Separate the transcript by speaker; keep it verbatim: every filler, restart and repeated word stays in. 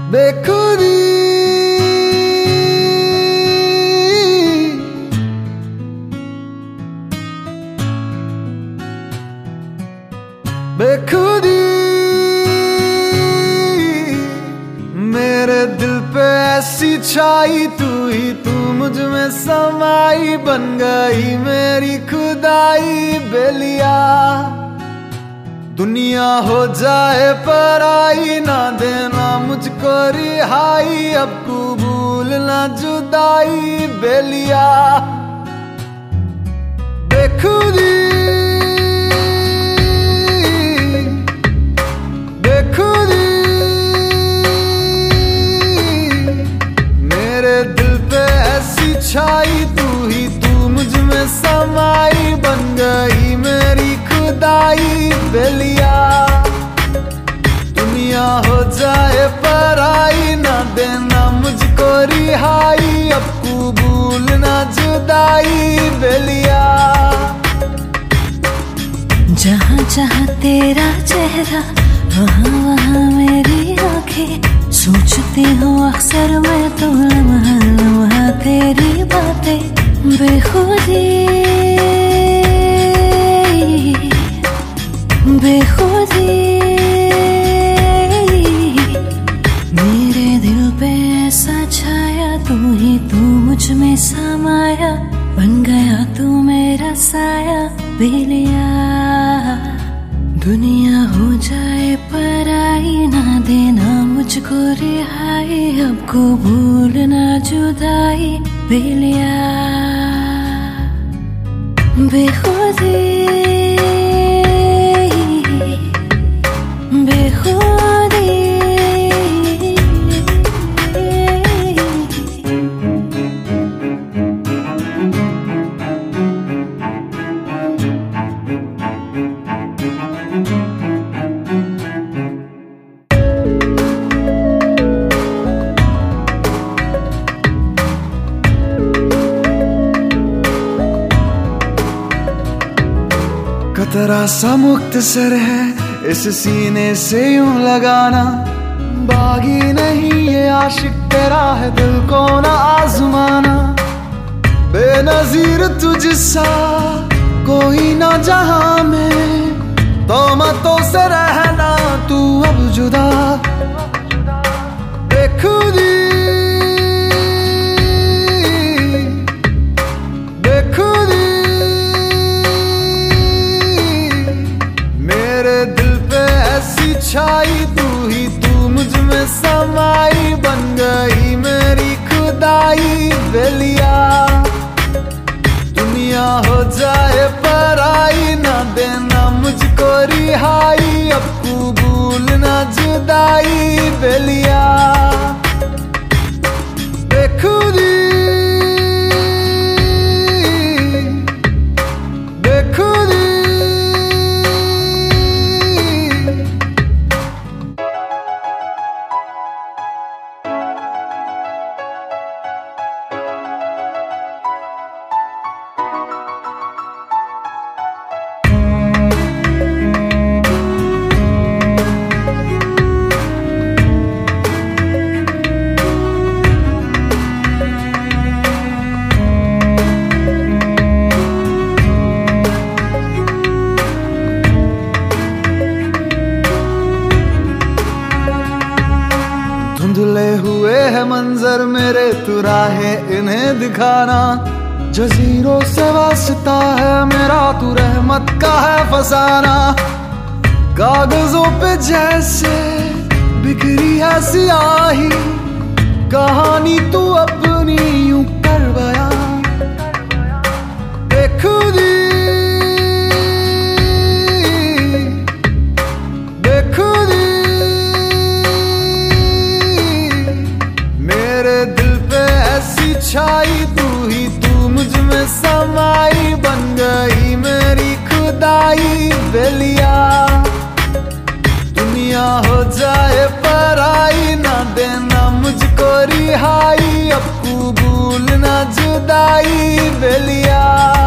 Speaker 1: बेखुदी बेखुदी मेरे दिल पे ऐसी छाई, तू ही तू मुझ में समाई, बन गई मेरी खुदाई बेलिया। दुनिया हो जाए पराई, ना देना मुझको रिहाई, अब कबूल ना जुदाई बेलिया। बेखुदी बेखुदी मेरे दिल पे ऐसी छाई, तू ही तू मुझ में समाई, बन गई मेरी खुदाई बेलिया। दुनिया हो जाए पराई, ना देना मुझको रिहाई, अब कबूल ना जुदाई बेलिया।
Speaker 2: जहाँ जहाँ तेरा चेहरा, वहाँ वहाँ मेरी आंखें, सोचती हूँ अक्सर मैं तो लम्हा लम्हा तेरी बातें। बेखुदी बेखुदी मेरे दिल पे ऐसा छाया, तू ही तू मुझ में समाया, बन गया तू मेरा साया बेलिया। दुनिया हो जाए पराई, ना देना मुझको रिहाई, अब कबूल ना जुदाई बेलिया। बेखुदी बेखुदी
Speaker 1: कतरा सा मुक्त सर है इस सीने से यूं लगाना, बागी नहीं ये आशिक तेरा है दिल को ना आजमाना। बेनजीर तुझसा कोई ना जहां में, तोहमतों से रहना तू अब जुदा। बेखुदी बेखुदी मेरे दिल पे ऐसी छाई, तू ही तू मुझ में समाई, बन गई मेरी खुदाई बेलिया। दुनिया हो जाए पराई, ना देना मुझको रिहाई, अब कबूल ना जुदाई बेलिया। बेखुदी बेखुदी धुंधले हुए है मंजर मेरे, तू राहे इन्हें दिखाना। जजीरों से वास्ता है मेरा, तू रहमत का है फसाना। कागजों पे जैसे बिखरी है सियाही, कहानी तू अपनी यूं कर बयां। बेखुदी बेखुदी मेरे दिल पे ऐसी छाई, तू ही तू मुझ में समाई, बन गई मेरी खुदाई बेलिया। दुनिया हो जाए पराई, ना देना मुझको रिहाई, अब कबूल ना जुदाई बेलिया।